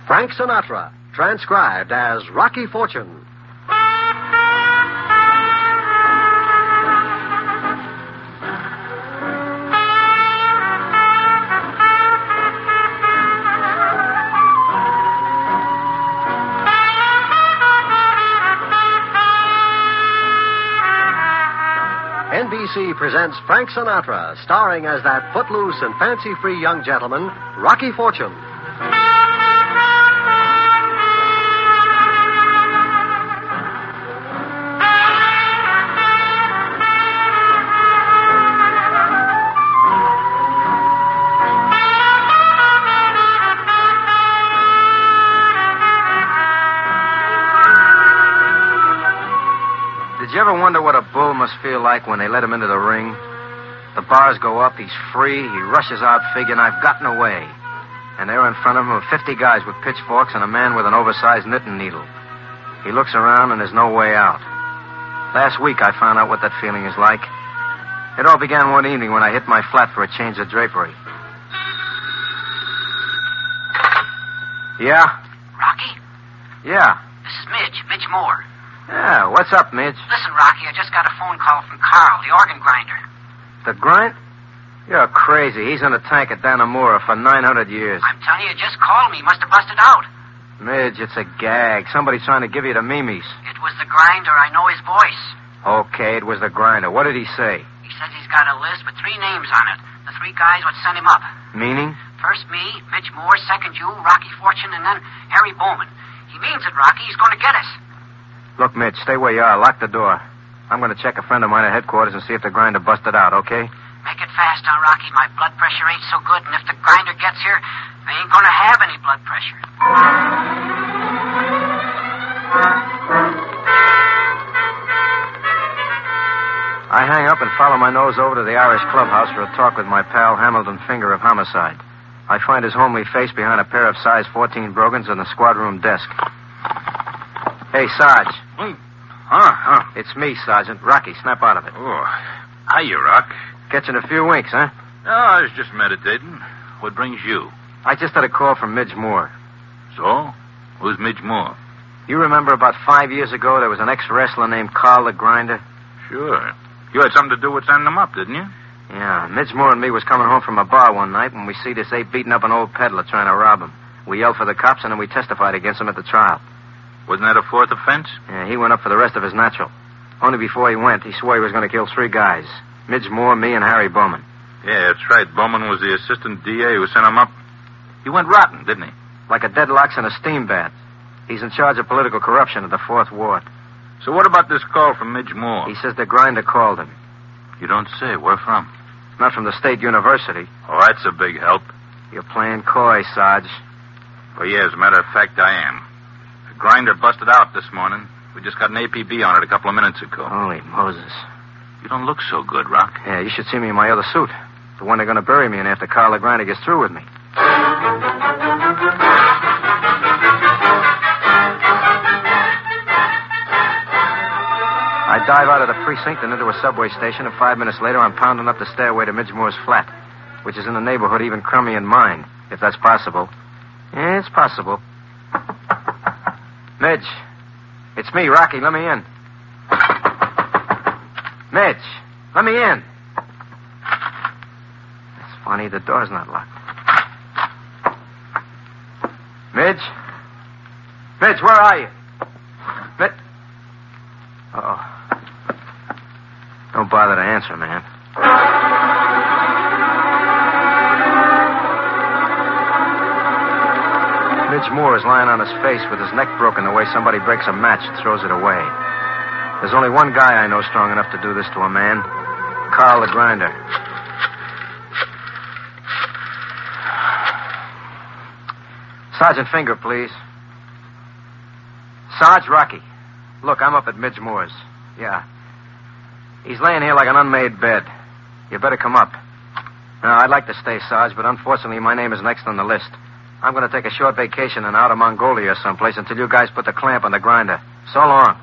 Frank Sinatra, transcribed as Rocky Fortune. NBC presents Frank Sinatra, starring as that footloose and fancy-free young gentleman, Rocky Fortune. Did you ever wonder what a bull must feel like when they let him into the ring? The bars go up, he's free, he rushes out figuring I've gotten away. And there in front of him are 50 guys with pitchforks and a man with an oversized knitting needle. He looks around and there's no way out. Last week I found out what that feeling is like. It all began one evening when I hit my flat for a change of drapery. Yeah? Rocky? Yeah. This is Midge Moore. Yeah, what's up, Midge? Listen, Rocky, I just got a phone call from Carl, the organ grinder. The grind? You're crazy. He's in a tank at Dannemora for 900 years. I'm telling you, just called me. He must have busted out. Midge, it's a gag. Somebody's trying to give you the memes. It was the grinder. I know his voice. Okay, it was the grinder. What did he say? He says he's got a list with 3 names on it. The 3 guys would send him up. Meaning? First me, Midge Moore, second you, Rocky Fortune, and then Harry Bowman. He means it, Rocky. He's going to get us. Look, Midge, stay where you are. Lock the door. I'm going to check a friend of mine at headquarters and see if the grinder busted out, okay? Make it fast, huh, Rocky? My blood pressure ain't so good, and if the grinder gets here, I ain't going to have any blood pressure. I hang up and follow my nose over to the Irish clubhouse for a talk with my pal Hamilton Finger of Homicide. I find his homely face behind a pair of size 14 brogans on the squad room desk. Hey, Sarge. Huh? It's me, Sergeant. Rocky, snap out of it. Oh, hiya, Rock. Catching a few winks, huh? No, I was just meditating. What brings you? I just had a call from Midge Moore. So? Who's Midge Moore? You remember about 5 years ago there was an ex-wrestler named Carl the Grinder? Sure. You had something to do with sending him up, didn't you? Yeah, Midge Moore and me was coming home from a bar one night when we see this ape beating up an old peddler trying to rob him. We yelled for the cops and then we testified against him at the trial. Wasn't that a 4th offense? Yeah, he went up for the rest of his natural. Only before he went, he swore he was going to kill 3 guys. Midge Moore, me, and Harry Bowman. Yeah, that's right. Bowman was the assistant DA who sent him up. He went rotten, didn't he? Like a deadlock's in a steam bath. He's in charge of political corruption at the 4th Ward. So what about this call from Midge Moore? He says the grinder called him. You don't say. Where from? Not from the State University. Oh, that's a big help. You're playing coy, Sarge. Well, yeah, as a matter of fact, I am. The grinder busted out this morning. We just got an APB on it a couple of minutes ago. Holy Moses. You don't look so good, Rock. Yeah, you should see me in my other suit. The one they're going to bury me in after Carl the Grinder gets through with me. I dive out of the precinct and into a subway station, and 5 minutes later I'm pounding up the stairway to Midge Moore's flat, which is in a neighborhood even crummy in mine, if that's possible. Yeah, it's possible. Midge. It's me, Rocky. Let me in. Midge. Let me in. It's funny, the door's not locked. Midge? Midge, where are you? Midge? Uh-oh. Don't bother to answer, man. Midge Moore is lying on his face with his neck broken the way somebody breaks a match and throws it away. There's only one guy I know strong enough to do this to a man. Carl the Grinder. Sergeant Finger, please. Sarge, Rocky. Look, I'm up at Midge Moore's. Yeah. He's laying here like an unmade bed. You better come up. Now, I'd like to stay, Sarge, but unfortunately my name is next on the list. I'm going to take a short vacation in Outer Mongolia or someplace until you guys put the clamp on the grinder. So long.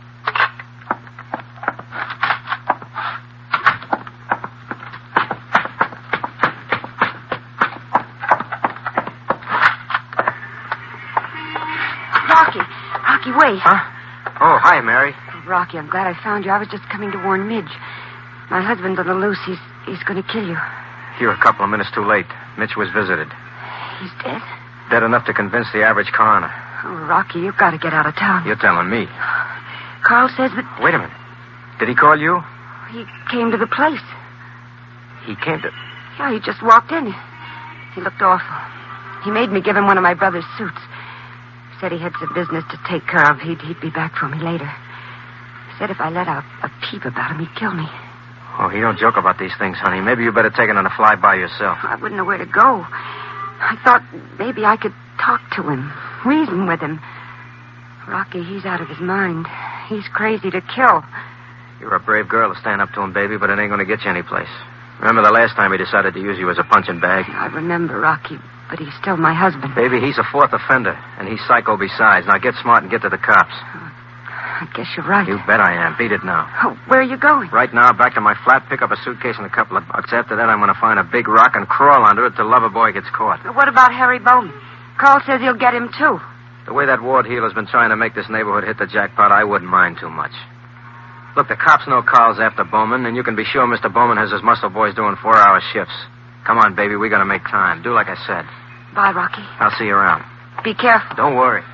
Rocky. Rocky, wait. Huh? Oh, hi, Mary. Oh, Rocky, I'm glad I found you. I was just coming to warn Midge. My husband's on the loose. He's going to kill you. You're a couple of minutes too late. Mitch was visited. He's dead? Dead enough to convince the average coroner. Oh, Rocky, you've got to get out of town. You're telling me. Carl says that Wait a minute. Did he call you? he came to the place. He came to... Yeah, he just walked in. He looked awful. He made me give him one of my brother's suits. Said he had some business to take care of. He'd be back for me later. Said if I let out a peep about him, he'd kill me. Oh, he don't joke about these things, honey. Maybe you better take it on a fly-by yourself. I wouldn't know where to go. I thought maybe I could talk to him, reason with him. Rocky, he's out of his mind. He's crazy to kill. You're a brave girl to stand up to him, baby, but it ain't going to get you anyplace. Remember the last time he decided to use you as a punching bag? I remember, Rocky, but he's still my husband. Baby, he's a fourth offender, and he's psycho besides. Now get smart and get to the cops. I guess you're right. You bet I am. Beat it now. Oh, where are you going? Right now, back to my flat, pick up a suitcase and a couple of bucks. After that, I'm going to find a big rock and crawl under it till Loverboy gets caught. What about Harry Bowman? Carl says he'll get him, too. The way that Ward Heeler's been trying to make this neighborhood hit the jackpot, I wouldn't mind too much. Look, the cops know Carl's after Bowman, and you can be sure Mr. Bowman has his muscle boys doing 4-hour shifts. Come on, baby, we got to make time. Do like I said. Bye, Rocky. I'll see you around. Be careful. Don't worry.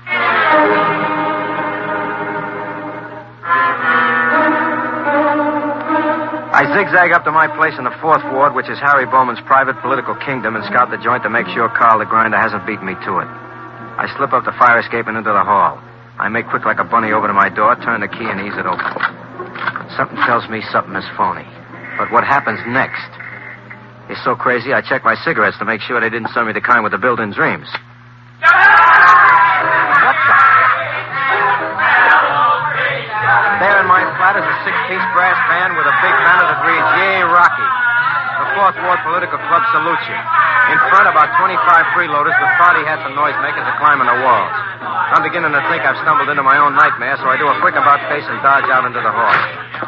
I zigzag up to my place in the 4th Ward, which is Harry Bowman's private political kingdom, and scout the joint to make sure Carl the Grinder hasn't beaten me to it. I slip up the fire escape and into the hall. I make quick like a bunny over to my door, turn the key, and ease it open. Something tells me something is phony. But what happens next is so crazy, I check my cigarettes to make sure they didn't send me the kind with the built-in dreams. What the... There in my flat is a 6-piece brass band with a big banner that reads, Yay, Rocky. The 4th Ward Political Club salutes you. In front, about 25 freeloaders with party hats and noisemakers are climbing the walls. I'm beginning to think I've stumbled into my own nightmare, so I do a quick about-face and dodge out into the hall.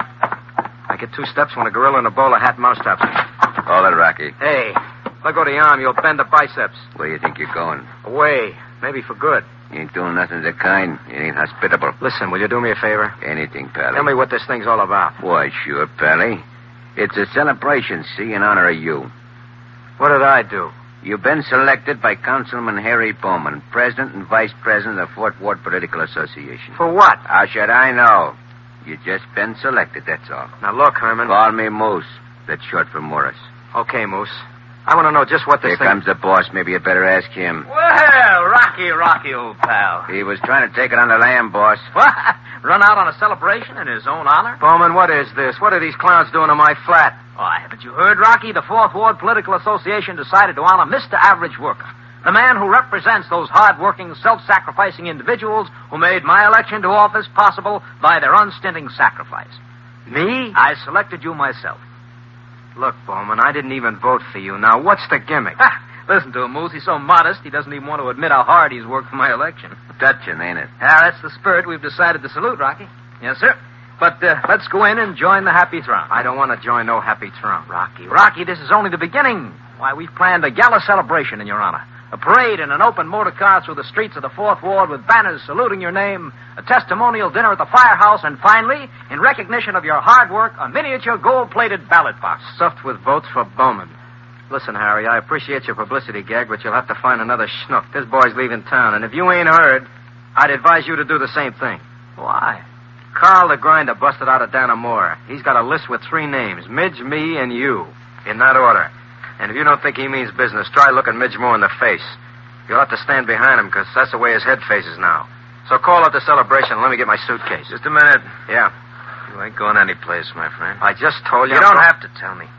I get 2 steps when a gorilla in a bowler hat mousetops me. Hold it, Rocky. Hey, let go of the arm. You'll bend the biceps. Where do you think you're going? Away. Maybe for good. You ain't doing nothing of the kind. You ain't hospitable. Listen, will you do me a favor? Anything, Pally. Tell me what this thing's all about. Why, sure, Pally. It's a celebration, see, in honor of you. What did I do? You've been selected by Councilman Harry Bowman, President and Vice President of the 4th Ward Political Association. For what? How should I know? You just been selected, that's all. Now, look, Herman. Call me Moose. That's short for Morris. Okay, Moose. I want to know just what this Here comes the boss. Maybe you better ask him. Well, Rocky, old pal. He was trying to take it on the lam, boss. What? Run out on a celebration in his own honor? Bowman, what is this? What are these clowns doing to my flat? Why, haven't you heard, Rocky? The 4th Ward Political Association decided to honor Mr. Average Worker, the man who represents those hard-working, self-sacrificing individuals who made my election to office possible by their unstinting sacrifice. Me? I selected you myself. Look, Bowman, I didn't even vote for you. Now, what's the gimmick? Listen to him, Moose. He's so modest, he doesn't even want to admit how hard he's worked for my election. Dutchin, ain't it? That's the spirit we've decided to salute, Rocky. Yes, sir. But let's go in and join the happy throng. I don't want to join no happy throng. Rocky, this is only the beginning. Why, we've planned a gala celebration in your honor. A parade and an open motor car through the streets of the 4th Ward with banners saluting your name, a testimonial dinner at the firehouse, and finally, in recognition of your hard work, a miniature gold-plated ballot box. Stuffed with votes for Bowman. Listen, Harry, I appreciate your publicity gag, but you'll have to find another schnook. This boy's leaving town, and if you ain't heard, I'd advise you to do the same thing. Why? Carl the Grinder busted out of Dannemora. He's got a list with 3 names, Midge, me, and you, in that order. And if you don't think he means business, try looking Midge more in the face. You'll have to stand behind him, because that's the way his head faces now. So call up the celebration and let me get my suitcase. Just a minute. Yeah. You ain't going anyplace, my friend. I just told you. You don't have to tell me.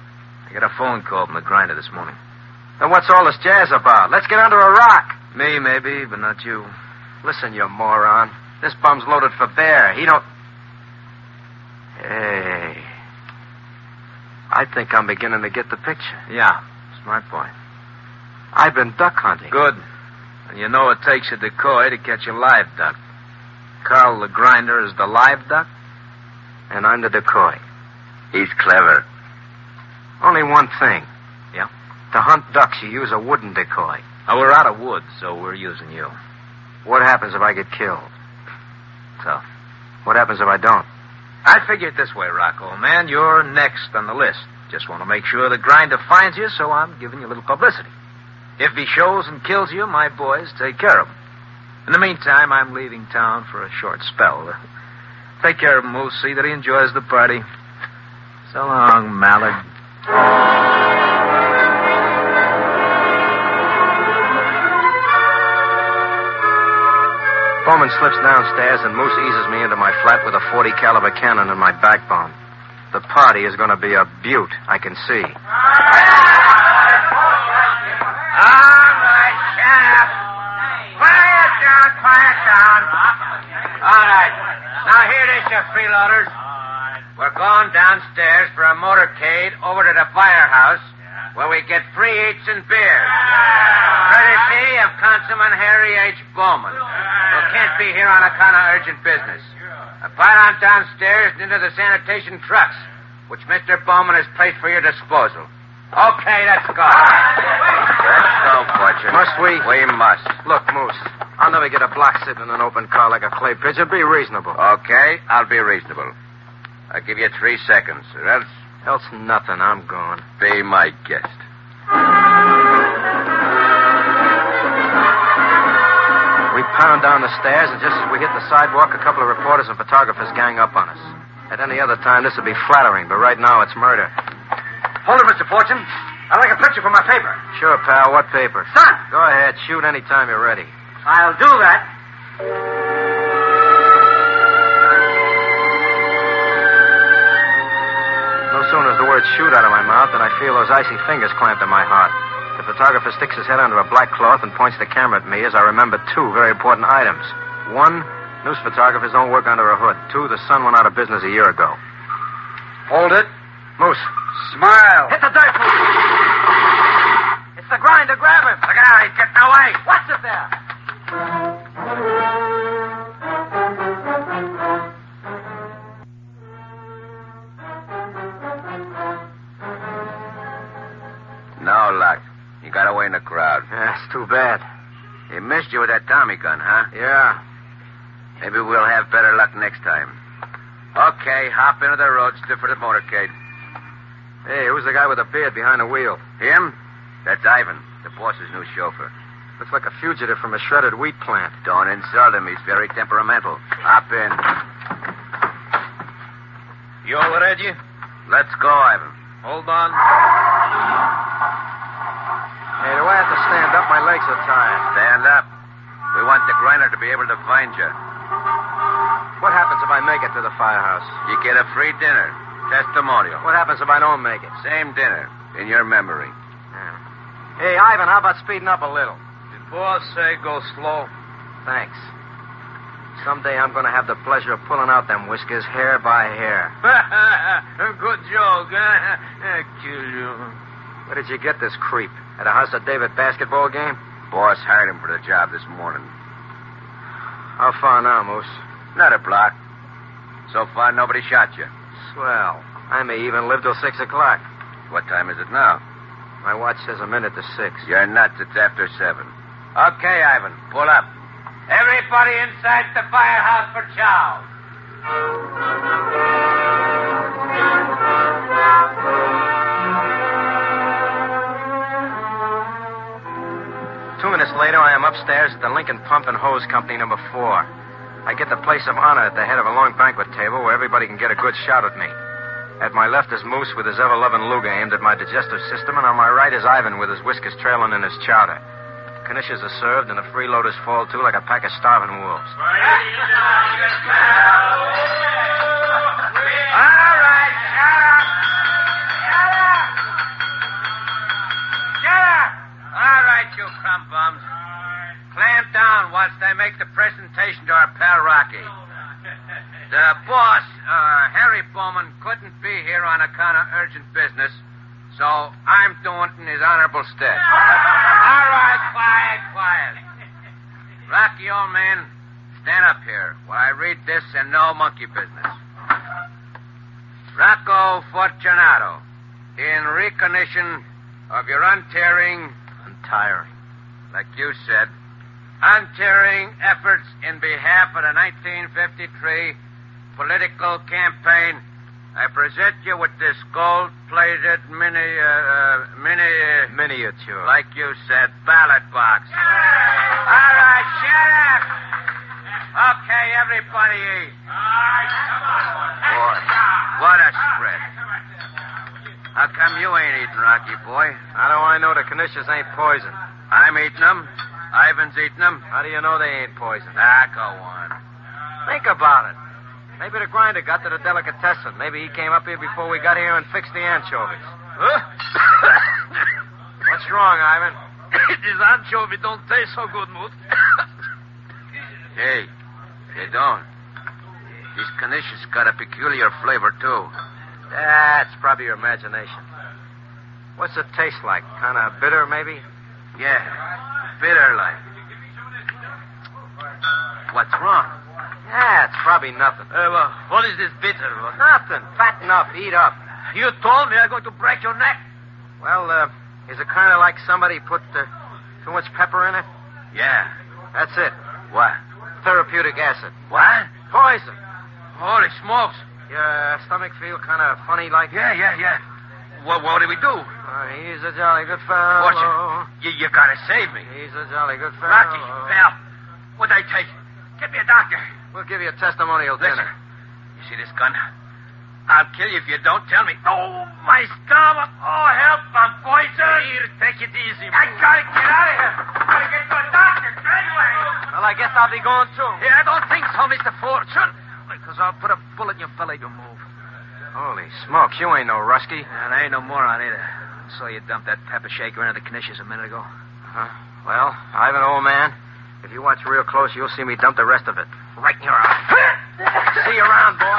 I got a phone call from the Grinder this morning. Then what's all this jazz about? Let's get under a rock. Me, maybe, but not you. Listen, you moron. This bum's loaded for bear. He don't... Hey. I think I'm beginning to get the picture. Yeah, smart boy. I've been duck hunting. Good. And you know it takes a decoy to catch a live duck. Carl the Grinder is the live duck? And I'm the decoy. He's clever. Only one thing. Yeah? To hunt ducks, you use a wooden decoy. Oh, we're out of wood, so we're using you. What happens if I get killed? Tough. What happens if I don't? I figure it this way, Rocco, man. You're next on the list. Just want to make sure the Grinder finds you, so I'm giving you a little publicity. If he shows and kills you, my boys take care of him. In the meantime, I'm leaving town for a short spell. Take care of him, Moose. See that he enjoys the party. So long, Mallard. Bowman slips downstairs and Moose eases me into my flat with a .40 caliber cannon in my backbone. The party is going to be a beaut, I can see. All right, shut up. Quiet down. All right. Now, here it is, you freeloaders. We're going downstairs for a motorcade over to the firehouse where we get free eats and beer. Courtesy of Councilman Harry H. Bowman, who can't be here on account of urgent business. Pile on downstairs and into the sanitation trucks, which Mr. Bowman has placed for your disposal. Okay, let's go. Let's go, Fortune. Must we? We must. Look, Moose, I'll never get a block sitting in an open car like a clay pigeon. Be reasonable. Okay, I'll be reasonable. I'll give you 3 seconds, or else Else nothing. I'm gone. be my guest. We pound down the stairs, and just as we hit the sidewalk, a couple of reporters and photographers gang up on us. At any other time, this would be flattering, but right now it's murder. Hold it, Mr. Fortune. I'd like a picture for my paper. Sure, pal. What paper? Son! Go ahead. Shoot any time you're ready. I'll do that. No sooner is the word shoot out of my mouth than I feel those icy fingers clamped to my heart. The photographer sticks his head under a black cloth and points the camera at me as I remember 2 very important items. 1, news photographers don't work under a hood. 2, the Sun went out of business a year ago. Hold it. Moose. Smile. Hit the dirt, Moose. It's the Grinder. Grab him. Look out, he's getting away. What's it there? No luck. You got away in the crowd. Yeah, it's too bad. He missed you with that Tommy gun, huh? Yeah. Maybe we'll have better luck next time. Okay, hop into the roadster for the motorcade. Hey, who's the guy with the beard behind the wheel? Him? That's Ivan, the boss's new chauffeur. Looks like a fugitive from a shredded wheat plant. Don't insult him. He's very temperamental. Hop in. You all ready? Let's go, Ivan. Hold on. Hey, do I have to stand up? My legs are tired. Stand up. We want the Grinder to be able to find you. What happens if I make it to the firehouse? You get a free dinner. Testimonial. What happens if I don't make it? Same dinner. In your memory. Yeah. Hey, Ivan, how about speeding up a little? Did boss say go slow? Thanks. Someday I'm going to have the pleasure of pulling out them whiskers hair by hair. Good joke, huh? Kill you. Where did you get this creep? At a House of David basketball game? Boss hired him for the job this morning. How far now, Moose? Not a block. So far, nobody shot you. Swell. I may even live till 6 o'clock. What time is it now? My watch says a minute to 6. You're nuts. It's after 7. Okay, Ivan. Pull up. Everybody inside the firehouse for chow. 2 minutes later, I am upstairs at the Lincoln Pump and Hose Company No. 4. I get the place of honor at the head of a long banquet table where everybody can get a good shot at me. At my left is Moose with his ever-loving Luger aimed at my digestive system, and on my right is Ivan with his whiskers trailing in his chowder. Knishes are served, and the freeloaders fall to like a pack of starving wolves. All right, shut up. Shut up. All right, you crumb bums. Clamp down whilst I make the presentation to our pal Rocky. The boss, Harry Bowman, couldn't be here on account of urgent business, so I'm doing it in his honorable stead. All right, quiet. Rocky, old man, stand up here while I read this and no monkey business. Rocco Fortunato, in recognition of your untiring, Untiring. like you said, Volunteering efforts in behalf of the 1953 political campaign, I present you with this gold-plated Miniature. like you said, ballot box. All right, shut up. Okay, everybody eat. Boy, what a spread. How come you ain't eating, Rocky boy? How do I know the Canisius ain't poison? I'm eating them. Ivan's eating them. How do you know they ain't poison? Ah, go on. Think about it. Maybe the grinder got to the delicatessen. Maybe he came up here before we got here and fixed the anchovies. Huh? What's wrong, Ivan? This anchovy don't taste so good, Moot. Hey, they don't. These Canisius got a peculiar flavor, too. That's probably your imagination. What's it taste like? Kind of bitter, maybe? Yeah, bitter like. What's wrong? Yeah, it's probably nothing. What is this bitter? Nothing. Fatten up. Eat up. You told me I'm going to break your neck. Well, is it kind of like somebody put too much pepper in it? Yeah. That's it. What? Therapeutic acid. What? Poison. Holy smokes. Your stomach feel kind of funny like? Yeah. What do we do? He's a jolly good fellow. Watch it. You gotta save me. He's a jolly good fellow. Rocky, pal, what'd I take? Get me a doctor. We'll give you a testimonial Listen, dinner. you see this gun? I'll kill you if you don't tell me. Oh, my stomach. Oh, help, I'm poisoned. Here, take it easy. I gotta get out of here. Gotta get to a doctor straight away. Well, I guess I'll be going too. Yeah, I don't think so, Mr. Fortune. Because I'll put a bullet in your belly to move. Holy smokes, you ain't no Rusky. And I ain't no moron either. I saw you dump that pepper shaker into the Canisius a minute ago. Huh? Well, Ivan, old man, if you watch real close, you'll see me dump the rest of it. Right in your eye. See you around, boy.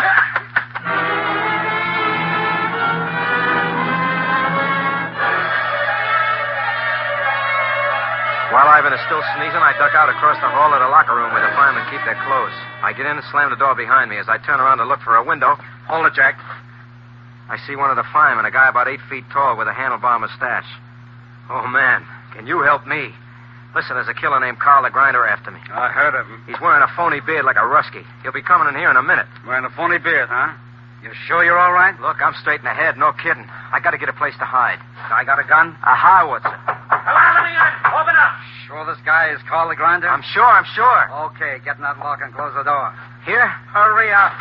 While Ivan is still sneezing, I duck out across the hall to the locker room where the firemen keep their clothes. I get in and slam the door behind me. As I turn around to look for a window, hold it, Jack. I see one of the firemen, a guy about 8 feet tall with a handlebar mustache. Oh, man, can you help me? Listen, there's a killer named Carl the Grinder after me. I heard of him. He's wearing a phony beard like a Rusky. He'll be coming in here in a minute. Wearing a phony beard, huh? You sure you're all right? Look, I'm straight in the head, no kidding. I got to get a place to hide. Guy got a gun? A howitzer. Hello, let me in. Open up. Sure this guy is Carl the Grinder? I'm sure. Okay, get in that lock and close the door. Here? Hurry up.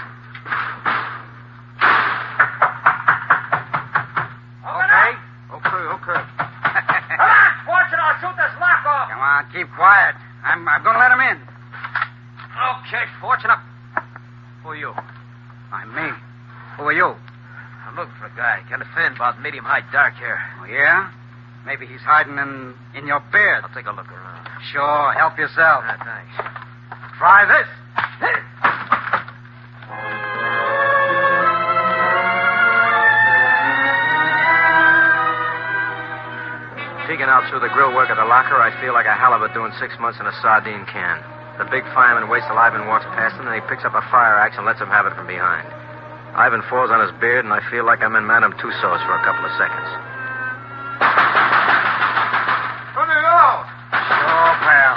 Okay. Come on, Fortune, I'll shoot this lock off. Come on, keep quiet. I'm going to let him in. Okay, Fortune, up. Who are you? I'm me. Who are you? I'm looking for a guy. Kind of thin, about medium-height, dark hair. Oh, yeah? Maybe he's hiding in your beard. I'll take a look around. Sure, help yourself. Thanks. Try this. Peeking out through the grill work of the locker, I feel like a halibut doing 6 months in a sardine can. The big fireman waits till Ivan walks past him, and he picks up a fire axe and lets him have it from behind. Ivan falls on his beard, and I feel like I'm in Madame Tussauds for a couple of seconds. Come here, go. Sure, pal.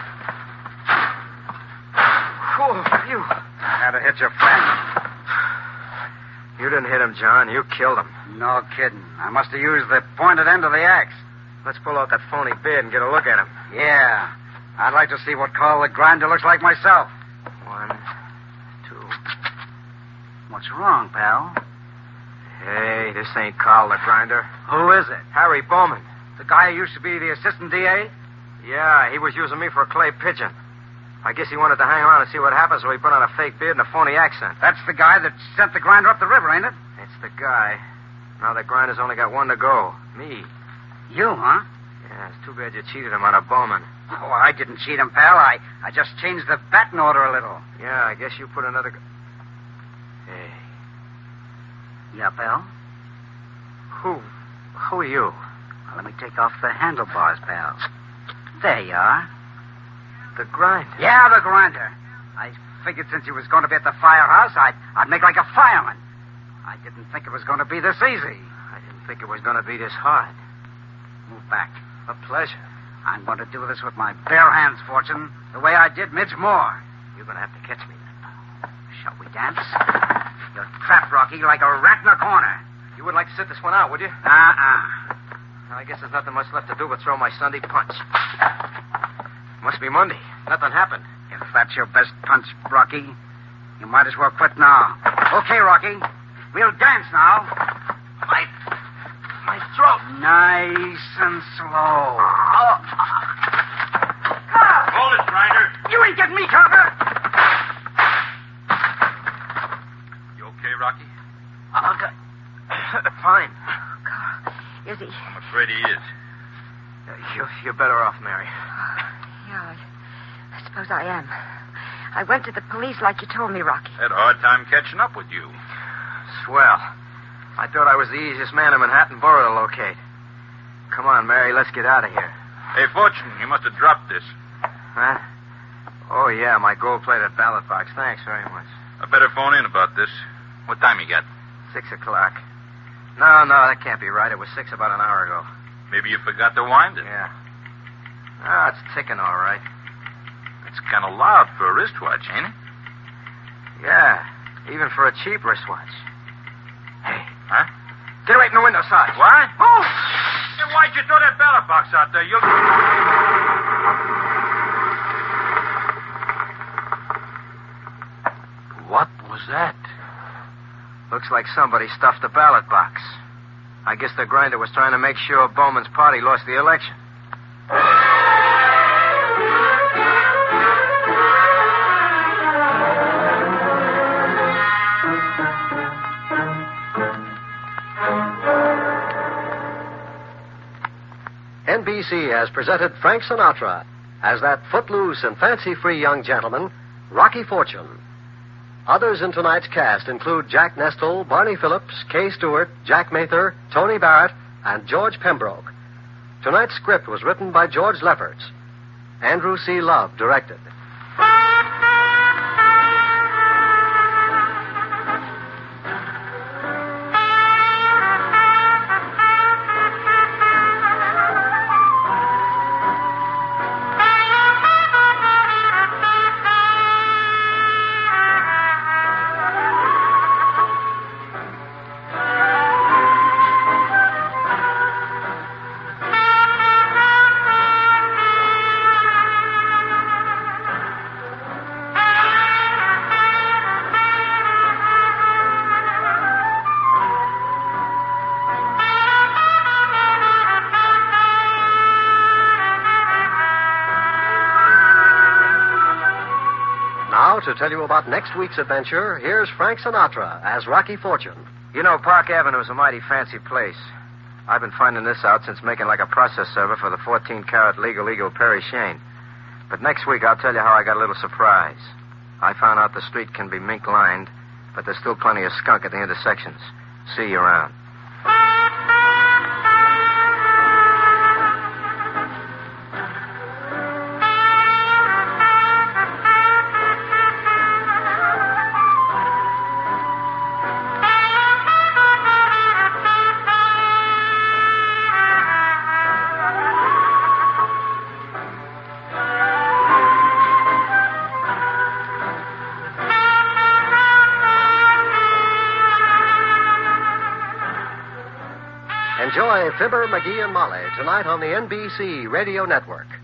Whew, you. I had to hit your friend. You didn't hit him, John. You killed him. No kidding. I must have used the pointed end of the axe. Let's pull out that phony beard and get a look at him. Yeah. I'd like to see what Carl the Grinder looks like myself. 1, 2. What's wrong, pal? Hey, this ain't Carl the Grinder. Who is it? Harry Bowman. The guy who used to be the assistant DA? Yeah, he was using me for a clay pigeon. I guess he wanted to hang around and see what happens, so he put on a fake beard and a phony accent. That's the guy that sent the Grinder up the river, ain't it? It's the guy. Now the Grinder's only got one to go. Me. You, huh? Yeah, it's too bad you cheated him out of Bowman. Oh, I didn't cheat him, pal. I just changed the batting order a little. Yeah, I guess you put another... Hey. Yeah, pal? Who are you? Well, let me take off the handlebars, pal. There you are. The Grinder. Yeah, the Grinder. I figured since you was going to be at the firehouse, I'd make like a fireman. I didn't think it was going to be this easy. I didn't think it was going to be this hard. Move back. A pleasure. I'm going to do this with my bare hands, Fortune, the way I did Midge Moore. You're going to have to catch me then. Shall we dance? You're trapped, Rocky, like a rat in a corner. You would like to sit this one out, would you? Uh-uh. I guess there's nothing much left to do but throw my Sunday punch. Must be Monday. Nothing happened. If that's your best punch, Rocky, you might as well quit now. Okay, Rocky. We'll dance now. My throat. Nice and slow. Hold it, Grinder. You ain't getting me, Carver. You okay, Rocky? Fine. Is he? I'm afraid he is. You're better off, Mary. Yeah, I suppose I am. I went to the police like you told me, Rocky. Had a hard time catching up with you. Swell. I thought I was the easiest man in Manhattan Borough to locate. Come on, Mary, let's get out of here. Hey, Fortune, you must have dropped this. Huh? Oh, yeah, my gold-plated ballot box. Thanks very much. I better phone in about this. What time you got? 6 o'clock. No, that can't be right. It was 6 about an hour ago. Maybe you forgot to wind it. Yeah. Ah, it's ticking all right. It's kind of loud for a wristwatch, ain't it? Yeah, even for a cheap wristwatch. Hey. Huh? Get away from the window, Sarge. What? Oh! Then why'd you throw that ballot box out there? What was that? Looks like somebody stuffed the ballot box. I guess the Grinder was trying to make sure Bowman's party lost the election. NBC has presented Frank Sinatra as that footloose and fancy-free young gentleman, Rocky Fortune. Others in tonight's cast include Jack Nestle, Barney Phillips, Kay Stewart, Jack Mather, Tony Barrett, and George Pembroke. Tonight's script was written by George Lefferts. Andrew C. Love directed. Now, to tell you about next week's adventure, here's Frank Sinatra as Rocky Fortune. You know, Park Avenue is a mighty fancy place. I've been finding this out since making like a process server for the 14-carat legal Eagle Perry Shane. But next week, I'll tell you how I got a little surprise. I found out the street can be mink-lined, but there's still plenty of skunk at the intersections. See you around. Enjoy Fibber, McGee, and Molly tonight on the NBC Radio Network.